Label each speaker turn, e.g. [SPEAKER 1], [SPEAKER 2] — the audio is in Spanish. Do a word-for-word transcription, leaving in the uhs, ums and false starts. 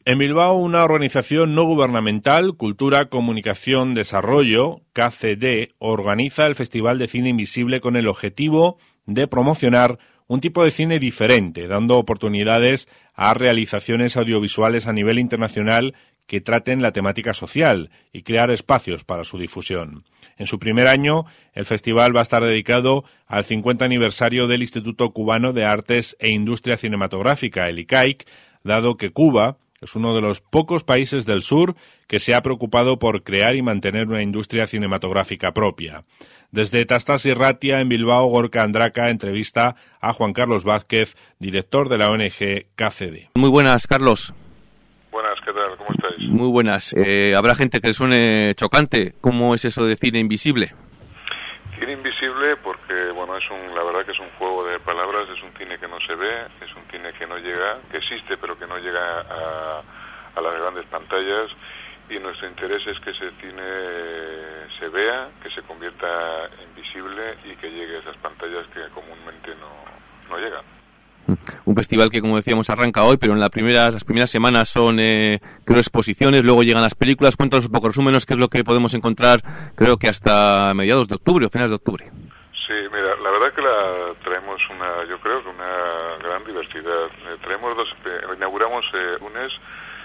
[SPEAKER 1] En Bilbao, una organización no gubernamental, Cultura, Comunicación, Desarrollo, K C D, organiza el Festival de Cine Invisible con el objetivo de promocionar un tipo de cine diferente, dando oportunidades a realizaciones audiovisuales a nivel internacional que traten la temática social y crear espacios para su difusión. En su primer año, el festival va a estar dedicado al cincuenta aniversario del Instituto Cubano de Artes e Industria Cinematográfica, el I C A I C, dado que Cuba es uno de los pocos países del sur que se ha preocupado por crear y mantener una industria cinematográfica propia. Desde Tastas y Ratia, en Bilbao, Gorka Andraka entrevista a Juan Carlos Vázquez, director de la O N G K C D.
[SPEAKER 2] Muy buenas, Carlos.
[SPEAKER 3] Buenas, ¿qué tal? ¿Cómo estáis?
[SPEAKER 2] Muy buenas. Eh, habrá gente que le suene chocante. ¿Cómo es eso de cine invisible?
[SPEAKER 3] Cine invisible porque, bueno, es un, la verdad que es un juego de palabras, es un cine que no se ve, es un cine que no llega, que existe pero que no llega a, a las grandes pantallas, y nuestro interés es que ese cine se vea, que se convierta en visible y que llegue a esas pantallas que comúnmente no, no llegan.
[SPEAKER 2] Un festival que, como decíamos, arranca hoy, pero en las primeras, las primeras semanas son, eh, creo, exposiciones, luego llegan las películas. Cuéntanos un poco, resúmenos qué es lo que podemos encontrar, creo que hasta mediados de octubre o finales de octubre.
[SPEAKER 3] Sí, mira, la verdad que la traemos una, yo creo que una gran diversidad. Eh, traemos dos, eh, inauguramos eh, un es